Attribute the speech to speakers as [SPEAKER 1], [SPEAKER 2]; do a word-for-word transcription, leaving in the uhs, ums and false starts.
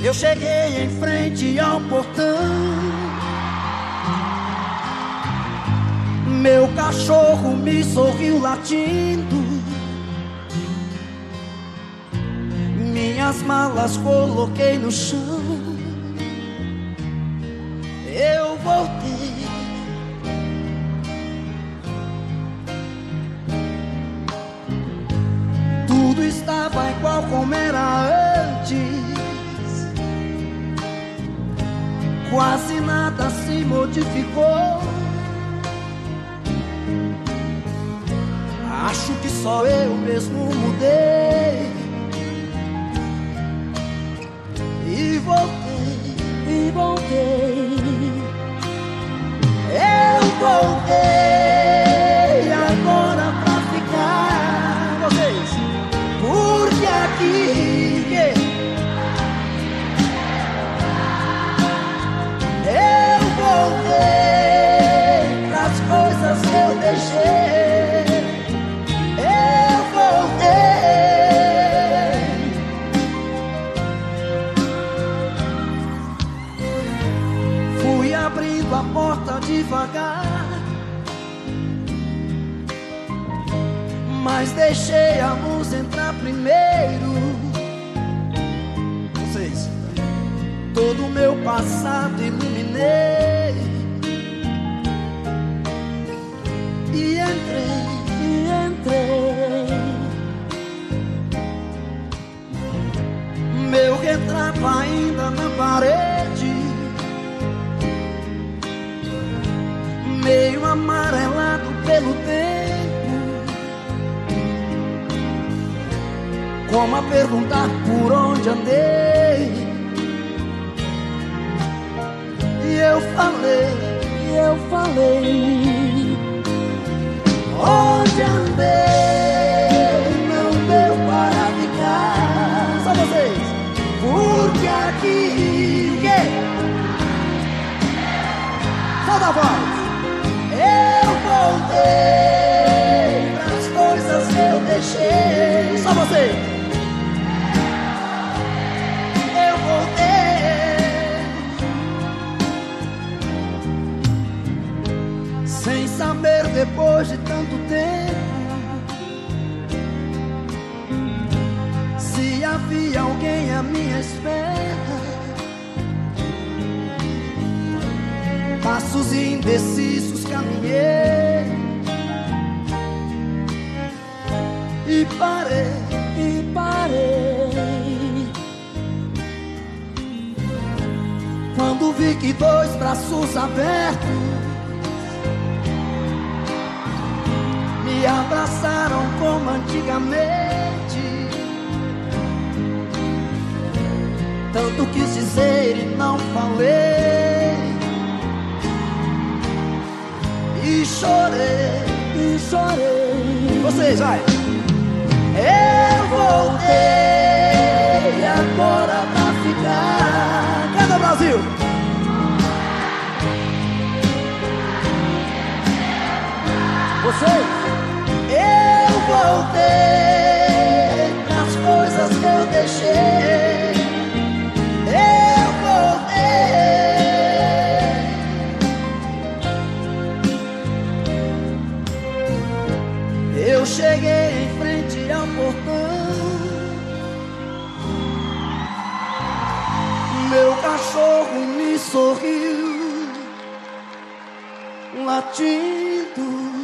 [SPEAKER 1] Eu cheguei em frente ao portão. Meu cachorro me sorriu latindo. Minhas malas coloquei no chão. Eu voltei. Tudo estava igual como era antes. Quase nada se modificou. Acho que só eu mesmo mudei. E voltei, e voltei. Eu voltei agora pra ficar. Vocês, porque aqui eu voltei pras coisas que eu deixei. Eu voltei. Fui abrindo a porta devagar, mas deixei a luz entrar primeiro. Vocês, todo o meu passado iluminei. E entrei, e entrei. Meu retrato ainda na parede, meio amarelado pelo tempo, como a perguntar por onde andei. E eu falei, e eu falei, onde andei não deu para ficar. Só vocês, porque aqui solta a voz. Eu voltei pras coisas que eu deixei. Só vocês. Eu voltei sem saber, depois de tanto tempo, se havia alguém à minha espera. Passos indecisos caminhei e parei, e parei. Quando vi que dois braços abertos me abraçaram como antigamente. Tanto quis dizer e não falei. E chorei, e chorei. Vocês, vai. Eu voltei agora pra ficar. Canta, Brasil! Vocês, eu voltei pras coisas que eu deixei. Eu voltei. Eu cheguei em frente ao portão. Meu cachorro me sorriu, latindo.